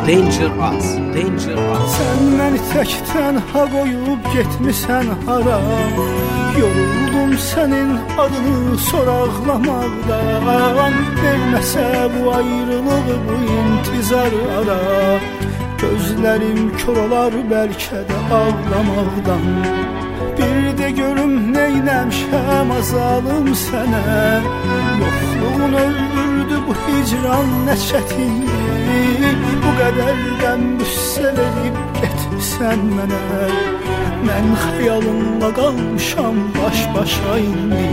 Dangerous. Sen məni tək tənha qoyub getmisən hara? Yoruldum sənin adını soraqlamaqdan. Verməsə bu ayrılıq, bu intizar ara. Gözlərim kör olar bəlkə də ağlamaqdan. Bir də görüm neyləmişəm azalım sənə. Yoxluğun öldürdü bu hicran nə çətinlik. Bu qədərdən büssə verib getmisən mənə. Mən xəyalınla qalmışam baş-başa indi.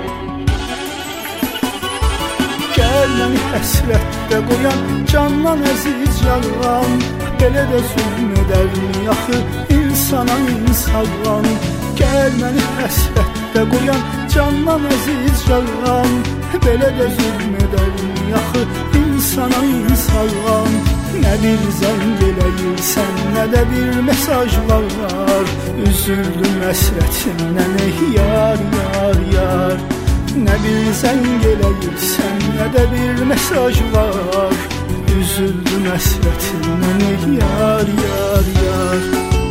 Gəl məni həsrətdə qoyan candan əziz yalan. Belə də zülm edərmi axı insana insan? Gəl məni həsrətdə qoyan candan əziz yalan. Belə də zülm edərmi axı insana insan? Nə bir zəng eləyirsən, nə də bir mesaj var. Üzüldüm həsrətindən ey yar, yar, yar. Nə bir zəng eləyirsən, nə də bir mesaj var. Üzüldüm həsrətindən ey yar, yar, yar.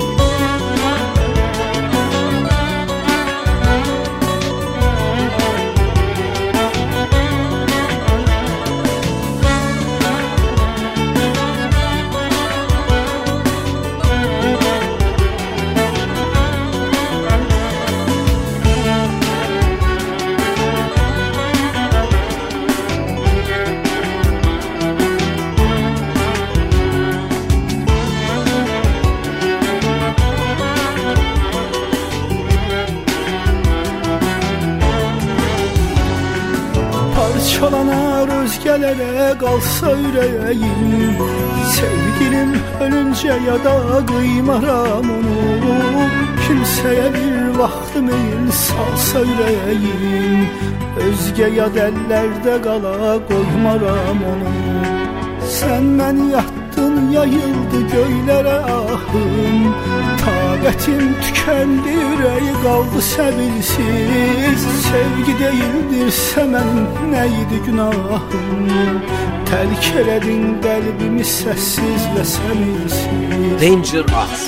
Parçalanar özgələrə qalsa ürəyim. Sevgilim ölüncə yada qıymaram onu. Kimsəyə bir vaxtı meyil salsa ürəyim. Özgə yad əllərdə qala qoymaram onu. Sən məni yatdın, yayıldı göylərə ahım. Taqətim tükəndi, ürəyi qaldı səbirsiz. Sevgi deyildirsə mənim nə idi günahım? Tərk elədin qəlbimi səssiz və səmirsiz. Dangerous.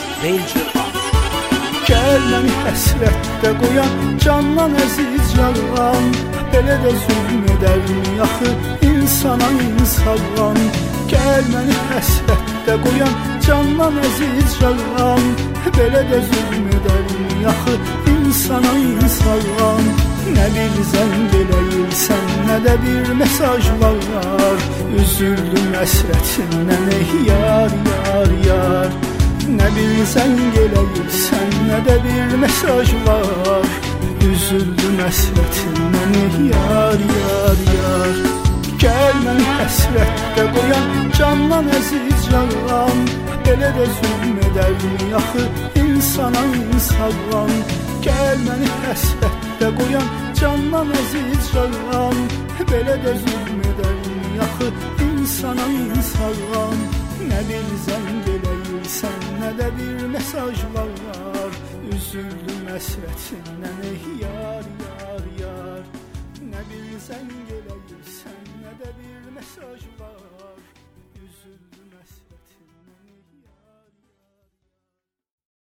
Gəl məni həsrətdə qoyan candan əziz yalan. Belə də zülm edərmi axı insana insan? Gəl məni həsrətdə qoyan candan əziz yalan. Belə də zülm edərmi axı insana insan? Nə bir zəng eləyirsən, nə də bir mesaj var. Üzüldüm həsrətindən ey yar, yar, yar. Nə bir zəng eləyirsən, nə də bir mesaj var. Üzüldüm həsrətindən ey yar, yar, yar. Gəl məni həsrətdə qoyan candan əziz yalan. Belə də zülm edərmi axı insana insan? Gəl məni həsrətdə qoyan candan əziz yalan. Belə də zülm edərmi axı insana insan? Nə bir zəng eləyirsən, nə də bir mesaj var. Üzüldüm həsrətindən ey yar, yar, yar. Nə bir zəng eləyirsən, nə də bir mesaj var.